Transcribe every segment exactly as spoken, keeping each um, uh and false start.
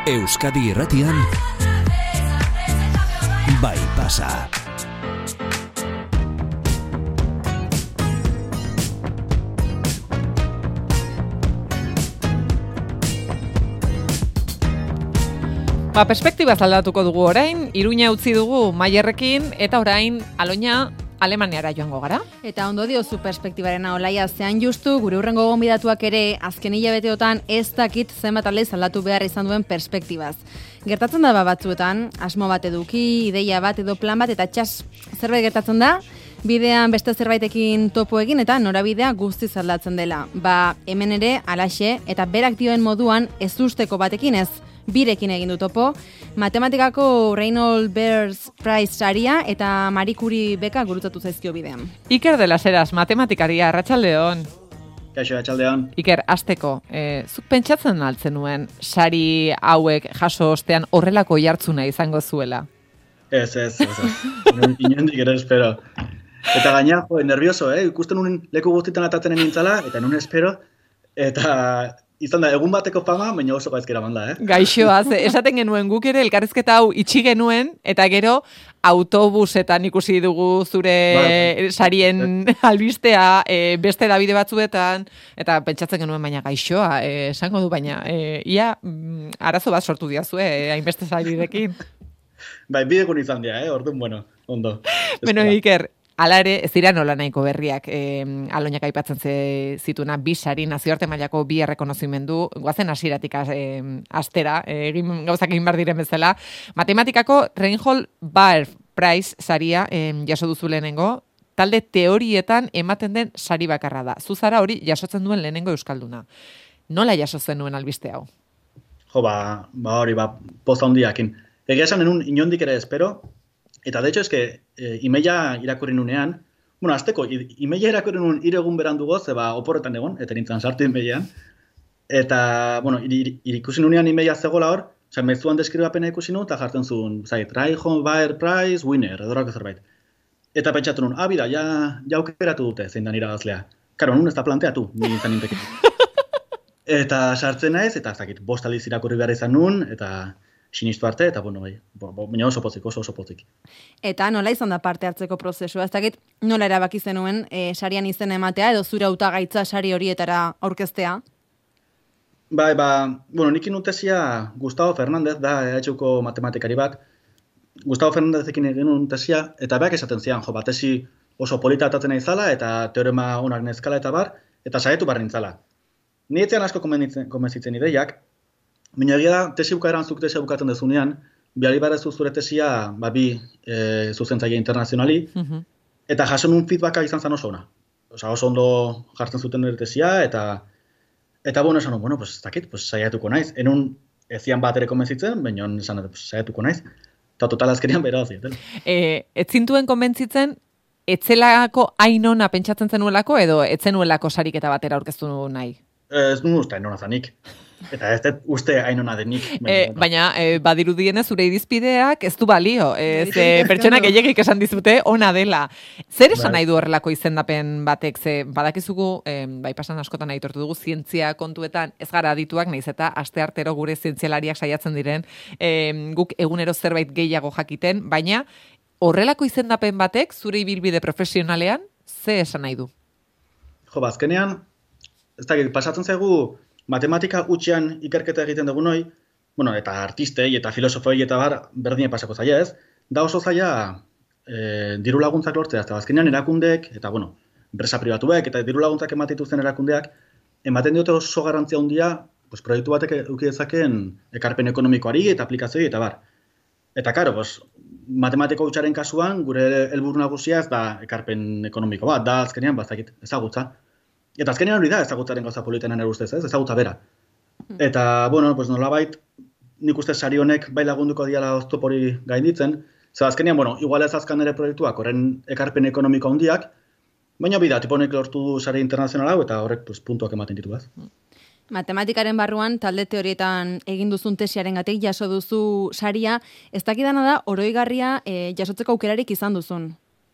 Euskadi Irratian Bai Pasa. Ba, perspektibaz aldatuko dugu orain, Iruña utzi dugu Maierrekin, eta orain Aloña Alemaniara joango gara. Eta ondo diozu perspektibaren olaia zean justu, gure hurrengo gonbidatuak ere azken hilabeteotan ez dakit zenbat aldiz aldatu behar izan duen perspektibaz. Gertatzen da ba batzuetan, asmo bat eduki, ideia bat edo plan bat, eta txas zerbait gertatzen da, bidean beste zerbaitekin topo egin eta norabidea guztiz aldatzen dela. Ba, hemen ere, alaxe, eta berak dioen moduan ez usteko batekin ez, birekin egin du topo, matematikako Reinhold Beers Prize saria eta Marie Curie beka gurutzatu zaizkio bidean. Iker de las Heras, matematikaria, arratsaldeon. Kaixo, arratsaldeon. Iker, hasteko, eh, zuk pentsatzen altzen nuen sari hauek jaso ostean horrelako jartzuna izango zuela? Ez, ez, ez, ez. Inondik ere espero. Eta gaina, jo, nervioso, eh? Ikusten nuen leku guztietan atatzen nintzala, eta nuen espero, eta izan da, egun bateko fama, baina oso gaizkera manda, eh? Gaixoa, esaten genuen guk ere elkarrizketa hau itxi genuen, eta gero autobusetan ikusi dugu zure ba, sarien albistea, e, beste Dabide batzuetan, eta pentsatzen genuen baina gaixoa, e, esango du baina, e, ia mm, arazo bat sortu diazue, e, hainbeste sarirekin. Bai, bidegun izan dira, eh? Orduan, bueno, ondo. Bueno, Iker, hala ere, ez dira nola nahiko berriak, eh, Aloñak aipatzen ze zituna, bi sari, nazioarte mailako bi errekonozimendu, guazen hasieratik eh, astera, eh, egin gauzak egin behar diren bezala. Matematikako Reinhold Beers Prize saria eh, jaso duzu lehenengo, talde teorietan ematen den sari bakarra da. Zuzara hori jasotzen duen lehenengo euskalduna. Nola jaso zenuen albiste hau? Jo, ba, ba hori, ba, poza hondiakin. Egia esan enun inondik ere espero, eta de hecho, eske, e, imeia irakurri nunean, bueno, azteko, imeia irakurri nun hiru egun berandu goz, eba oporretan egon, eta nintzen sartu imeian, eta, bueno, ir, ir, ikusi nunean imeia zegoela hor, oza, mezuan deskribapena ikusi nu, eta jartzen zuen, zait, Reinhold Beers Prize winner, edorako zerbait. Eta pentsatu nun, ah, bida, ja, ja aukeratu dute, zein dan irabazlea. Karo, nun ez da planteatu, nintzen nintekin. Eta sartzen naiz, eta ez dakit, bost aldiz irakurri behar izan nun, eta sinistu arte, eta bueno, bai, baina oso pozik, oso oso pozik. Eta nola izan da parte hartzeko prozesua? Ez dakit, nola erabaki zenuen e, sarian izen ematea, edo zure hautagaitza sari horietara aurkeztea? Bai, ba, bueno, nik inutesia Gustavo Fernández da, E H Uko matematikari bat. Gustavo Fernandezekin egin nutesia, eta beak esaten zian, jo, batesi oso polita atatzen izala, eta teorema onak nezkala eta bar, eta saietu bar nintzala. Ni etzean asko konbentzitzen ideiak, baina egia da, tesi bukaeran zuk tesia bukatzen dezunean, bihari barezu zure tesia, ba, bi e, zuzentzaile internazionali, uh-huh. Eta jaso nun feedbacka izan zen oso ona. Osa, oso ondo jartzen zuten nire tesia, eta, eta bueno, esan, bueno, pues, ez dakit, pues, saiatuko naiz. Enun, ezian bat ere konbentzitzen, baina esan, pues, saiatuko naiz. Eta total azkerian bera zieten. E, ez zintuen konbentzitzen, etzelako ainona pentsatzen zenuelako, edo etzenuelako sariketa batera aurkeztu nahi? Ez nun uste ainona zanik. Eta ez dut uste ainona denik. E, baina, e, badirudienez zure irizpideak ez du balio. Ez, e, pertsona gehiagik esan dizute ona dela. Zer esan nahi du horrelako izendapen batek? Ze badakizugu, e, bai pasan askotan aitortu dugu, zientzia kontuetan ez gara adituak, nahiz eta aste artero gure zientzialariak saiatzen diren, e, guk egunero zerbait gehiago jakiten, baina horrelako izendapen batek zure ibilbide profesionalean ze esan nahi du? Jo, bazkenean, ez da, pasatzen zaigu matematika utxean ikerketa egiten dugu noi, bueno, eta artistei eta filosofoi eta bar, berdine pasako zaila ez, da oso zaila e, diru laguntzak lortzea, eta bazkenean erakundeek, eta bueno, enpresa pribatuek, eta diru laguntzak ematituzten erakundeak, ematen diote oso garrantzia handia, pues, proiektu batek eduki dezakeen ekarpen ekonomikoari eta aplikazioei eta bar. Eta karo, pues, matematiko utxaren kasuan, gure helburu nagusia ez da ekarpen ekonomiko bat, da azkenean bazakit ezagutza. Eta azkenean hori da ezagutzaren gauza politenan erustez, ez? Ezagutza bera. Eta, bueno, pues nolabait, nik uste sari honek bai lagunduko diala oztopori gainditzen, ze azkenean, bueno, igual ez azkan ere proiektuak, horren ekarpen ekonomiko handiak, baina bida, tipo honek lortu du sari internazional hau, eta horrek pues, puntuak ematen ditu, ez? Matematikaren barruan, talde teorietan egin duzun tesiaren gatik jaso duzu saria, ez dakidana da, oroigarria e, jasotzeko aukerarik izan duzun.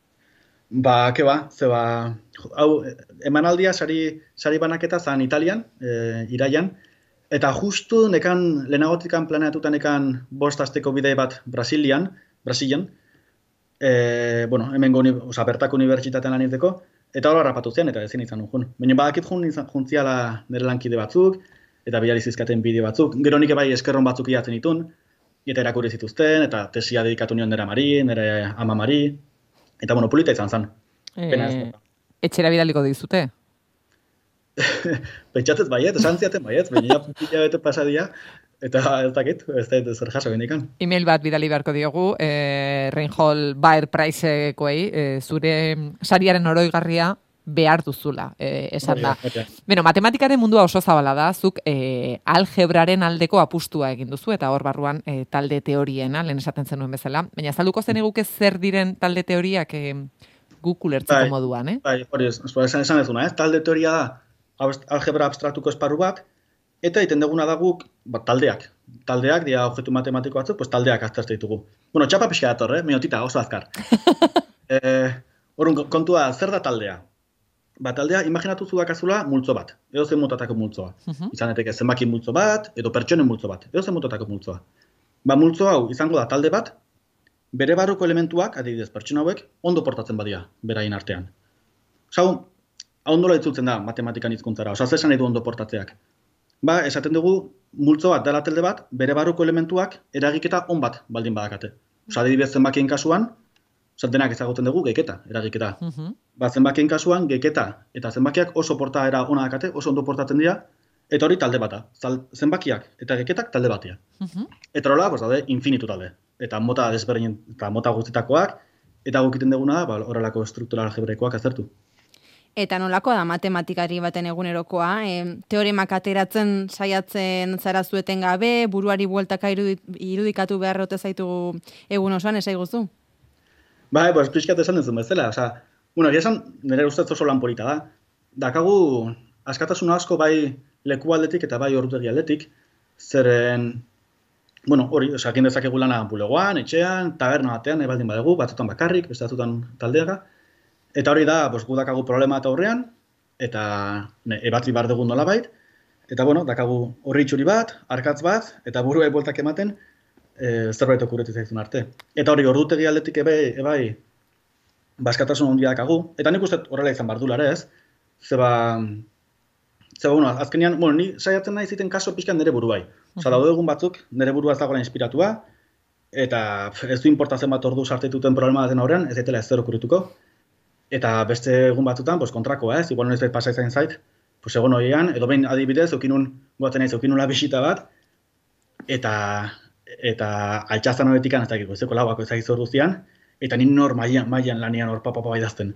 Ba, ke ba, ze ba, hau, emanaldia sari, sari banaketa zan Italian, e, iraian, Eta justu nekan, lehenagotikan planeatuta nekan bost asteko bidei bat Brasilian, Brasilian, e, bueno, hemengo, oza, bertako unibertsitatean lan izteko, eta hor harrapatu zen, eta ezin izan jun. Baina badakit jun juntziala nire lankide batzuk, eta bilari zizkaten bideo batzuk. Gero nik bai eskerron batzuk iatzen ditun, eta erakurri zituzten, eta tesia dedikatu nion nire amari, nire amamari, eta bueno, polita izan zen. E, etxera bidaliko dizute? Pentsatzez baiet, esan ziaten baiet, baina pila bete pasadia, eta ez dakit, ez da zer jaso gendikan. E-mail bat bidali beharko diogu, e, Reinhold Baer Pricekoei, e, zure sariaren oroigarria behar duzula, e, esan da. Beno, matematikaren mundua oso zabala da, zuk e, algebraren aldeko apustua egin duzu, eta hor barruan e, talde teoriena, lehen esaten zenuen bezala. Baina azalduko zen eguke zer diren talde teoriak e, guk ulertzeko bai, moduan, eh? Bai, hori ez, esan, esan ezuna, ez? Talde teoria da, algebra abstraktuko esparru bat, eta egiten duguna da guk bat, taldeak. Taldeak, dira objektu matematiko batzuk, pues, taldeak aztertu ditugu. Bueno, txapa pixka dator, eh? Minotita, oso azkar. e, Horun, kontua, zer da taldea? Ba, taldea, imaginatu zu dakazula multzo bat, edo zen motatako multzoa. Uh-huh. Izan daiteke zenbaki multzo bat, edo pertsonen multzo bat, edo zen motatako multzoa. Ba, multzo hau izango da talde bat, bere barruko elementuak, adibidez pertsona hauek, ondo portatzen badia, beraien artean. Zau, hau nola itzultzen da matematikan hizkuntzara, osa zesan nahi du ondo portatzeak. Ba, esaten dugu, multzo bat dela talde bat, bere barruko elementuak eragiketa on bat baldin badakate. Osa, adibidez zenbakien kasuan, osa, denak ezagutzen dugu geketa, eragiketa. Uh-huh. Ba, zenbakien kasuan, geketa eta zenbakiak oso portaera ona dakate, oso ondo portatzen dira, eta hori talde bata. Zenbakiak eta geketak talde batia. Uh-huh. Eta hola, pues, daude, infinitu talde. Eta mota desberdin, eta mota guztitakoak, eta gukiten duguna da, ba, horrelako struktura algebrekoak aztertu. Eta nolako da matematikari baten egunerokoa? E, teoremak ateratzen saiatzen zara zueten gabe, buruari bueltaka irudikatu beharrote zaitu egun osoan, esai guzu? Bai, pues, pixkat esan duzun bezala. Osa, bueno, egia esan, nire ustez oso lan polita da. Dakagu, askatasun asko bai leku aldetik eta bai ordutegi aldetik, zeren, bueno, hori, osa, egin dezakegu lana bulegoan, etxean, taberna batean, ebaldin badegu, batzutan bakarrik, beste batzutan taldeaga. Eta hori da, pues, gu dakagu problema eta aurrean, eta ne, ebatzi behar dugu nolabait, eta bueno, dakagu horri txuri bat, arkatz bat, eta buruei bueltak ematen, e, zerbait okurretu zaizun arte. Eta hori ordutegi aldetik ebai, ebai baskatasun ondia dakagu, eta nik uste horrela izan bardulare ez, zeba, zeba, bueno, azkenean, bueno, ni saiatzen nahi ziten kaso pixkan nire buru bai. Osa, daude egun batzuk, nire burua ez dagoela inspiratua, eta ez du importatzen bat ordu sartetuten problema baten aurrean, ez daitela ez zer okurrituko. Eta beste egun batzutan, pues, kontrakoa ez, igual noiz bait pasa izan zait, pues, egon horian, edo behin adibidez, eukinun, guaten naiz, eukinula bisita bat, eta, eta altxazan horretikan, ez dakit, goizeko lauako ezagiz hor guztian, eta nin nor mailan, mailan lanian hor papapa idazten.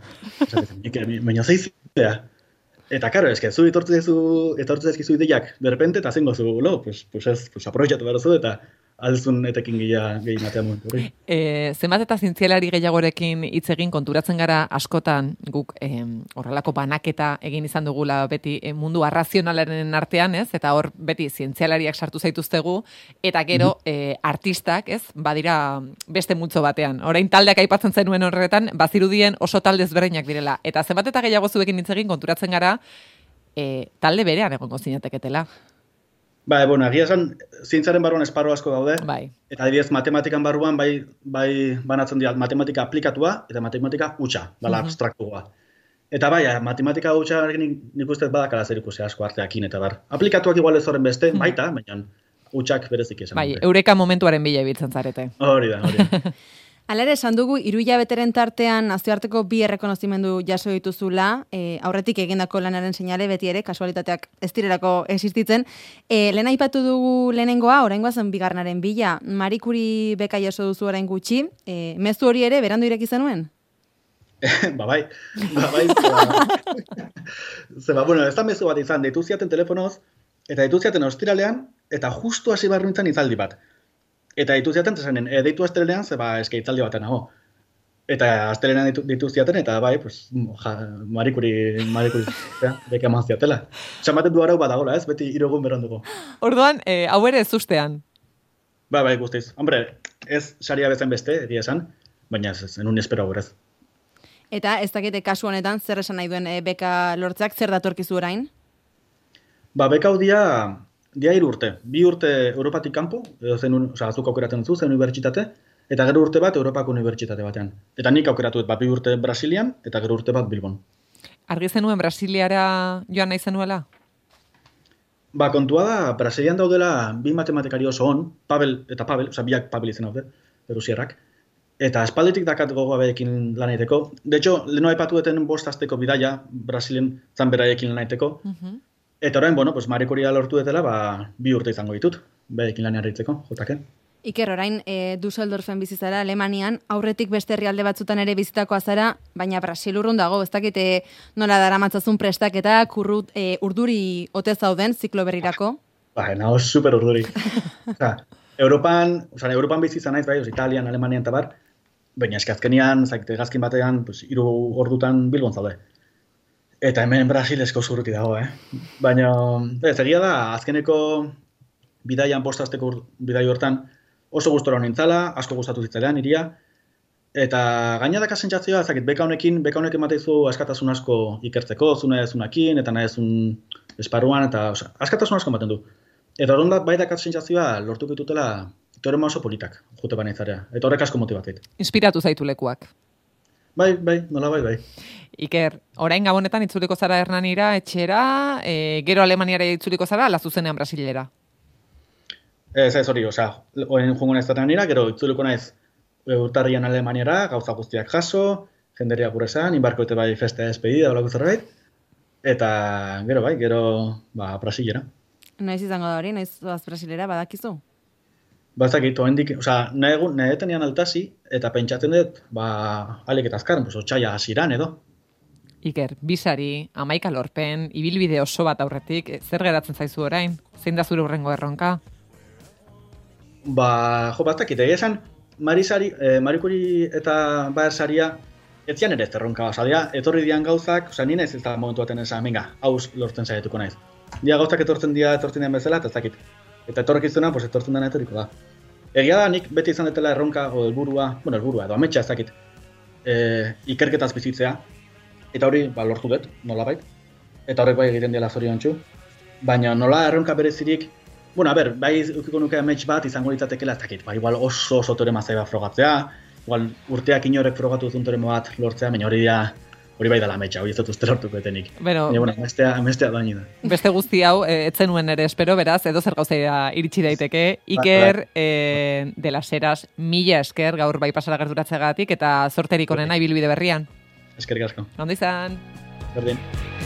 Baina zeizea. Eta, karo, eske, zu etortzu ezkizu ideiak, derrepente, eta zengo zu, lo, pues, pues ez, pues, aprobetxatu behar zu, eta aldezun etekin gehi matea momentu hori. E, zenbat eta zientzialari gehiagorekin hitz egin konturatzen gara askotan guk e, horrelako banaketa egin izan dugula beti e, mundu arrazionalaren artean, ez? Eta hor beti zientzialariak sartu zaituztegu, eta gero mm-hmm. e, artistak, ez? Badira beste multzo batean. Orain taldeak aipatzen zenuen horretan, bazirudien oso talde ezberdinak direla. Eta zenbat eta gehiago zuekin hitz egin konturatzen gara e, talde berean egongo zinateketela. Ba, bueno, agia esan, zientzaren barruan esparru asko daude, bai. Eta adibidez matematikan barruan bai, bai banatzen dira matematika aplikatua eta matematika hutsa, bala uh-huh. abstraktua. Eta bai, matematika hutsa nik uste badakala zer ikusi asko arteakin eta bar. Aplikatuak igual ez horren beste, uh-huh. baita, baina hutsak berezik esan. Bai, dute. Eureka momentuaren bila ibiltzen zarete. Hori da, hori da. Hala ere, esan dugu, hiru hilabeteren tartean nazioarteko bi errekonozimendu jaso dituzula, e, aurretik egindako lanaren seinale beti ere, kasualitateak ez direlako existitzen. E, lehen aipatu dugu lehenengoa, oraingoa zen bigarnaren bila. Marie Curie beka jaso duzu orain gutxi, e, mezu hori ere, berandu ireki zenuen? ba bai, ba bai. Zeba, zeba, bueno, ez da mezu bat izan, deitu ziaten telefonoz, eta deitu ziaten ostiralean, eta justu hasi barru nintzen izaldi bat. Eta ditu ziaten, zesanen, e, deitu astelelean, zeba eske itzaldi baten nago. Eta astelelean ditu, ditu ziaten, eta bai, pues, ja, Marie Curie, Marie Curie, ja, beka eman ziatela. Samaten du arau badagola, ez, beti hiru egun berranduko. Orduan, e, hau ere ez ustean? Ba, bai, guztiz. Hombre, ez saria bezain beste, egia esan, baina ez, ez, enun espero horrez. Eta ez dakite kasu honetan, zer esan nahi duen e, beka lortzeak, zer datorkizu orain? Ba, beka hau dia, dia hiru urte. Bi urte Europatik kanpo, edo zen, osea, azuk aukeratzen duzu, zen unibertsitate, eta gero urte bat Europako unibertsitate batean. Eta nik aukeratu dut, ba, bi urte Brasilian, eta gero urte bat Bilbon. Argi zenuen Brasiliara joan nahi zenuela? Ba, kontua da, Brasilian daudela bi matematikari oso on, Pavel eta Pavel, osea, biak Pavel izen daude, erusierrak, eta espalditik dakat gogoa berekin lan egiteko. De hecho, leheno aipatu duten bost asteko bidaia, Brasilien zan beraiekin lan egiteko, uh-huh. Eta orain, bueno, pues, Marie Curie lortu dutela, ba, bi urte izango ditut, berekin lan egiteko, jotake. Iker, orain, e, Düsseldorfen bizizara, Alemanian, aurretik beste herrialde batzutan ere bizitakoa zara, baina Brasil urrun dago, ez dakite nola daramatzazun prestaketa, kurrut, e, urduri ote zauden, ziklo berrirako? Ba, nago super urduri. Osa, Europan, osa, Europan bizizan naiz, bai, os, Italian, Alemanian eta bar, baina eskazkenian, zakite gazkin batean, pues, iru ordutan Bilbon zaude. Eta hemen Brasil esko zurruti dago, eh? Baina, ez, egia da, azkeneko bidaian, postazteko bidai hortan, oso gustora nintzala, asko gustatu zitzailean iria, eta gaina daka sentsazioa, ezakit, beka honekin, beka honekin mateizu askatasun asko ikertzeko, zune zunakin, eta nahi zun esparruan, eta oza, askatasun asko ematen du. Eta horrendat bai dakat sentsazioa lortu bitutela teorema oso politak, jute bainaizarea, eta horrek asko motibatit. Inspiratu zaitu lekuak. Bai, bai, nola bai, bai. Iker, orain gabonetan itzuliko zara Hernanira, etxera, e, gero Alemaniara itzuliko zara, ala zuzenean Brasilera? Ez, ez hori, osea, orain jungo naiz Hernanira, gero itzuliko naiz urtarrian Alemaniara, gauza guztiak jaso, jenderia gure esan, inbarkoete bai festa despedida, olako zerbait, eta gero bai, gero ba, Brasilera. Noiz izango da hori, noiz zoaz Brasilera, badakizu? Bazakit, oendik, osea, nahi nahi tenean altasi, eta pentsatzen dut, ba, alik eta azkaren, pues, otxaila hasiran edo. Iker, bisari, amaika lorpen, ibilbide oso bat aurretik, zer geratzen zaizu orain? Zein da zure hurrengo erronka? Ba, jo, bazakit, egia esan, Marisari, eh, Marie Curie eta Baer saria, ez zian ere ez erronka, osea, etorri dian gauzak, osea, nina ez ez da momentu baten esan, venga, hauz lortzen saietuko naiz. Dia gauzak etortzen dia, etortzen dian bezala, eta ez dakit. Eta etorrekizuna, pues etortzen dena etoriko da. Egia da, nik beti izan detela erronka, o helburua, bueno, helburua, edo ametsa ez dakit, e, ikerketaz bizitzea, eta hori, ba, lortu dut, nolabait, eta horrek bai egiten dela zoriontsu, baina nola erronka berezirik, bueno, a ber, bai ukiko nuke amets bat izango litzatekela ez dakit, ba, igual oso oso teorema zaiba frogatzea, igual urteak inorek frogatu duzun teorema bat lortzea, baina hori da, hori bai dela ametsa, hori ez dut uste lortuko etenik. Bueno, baina, bueno, amestea, amestea daini da. Beste guzti hau, e, etzenuen ere espero, beraz, edo zer gauzaia iritsi daiteke. Iker, ba, ba. E, de las Heras, mila esker, gaur bai pasara gerturatzeagatik, eta zorterik onena ibilbide berrian. Eskerrik asko. Ondo izan. Berdin.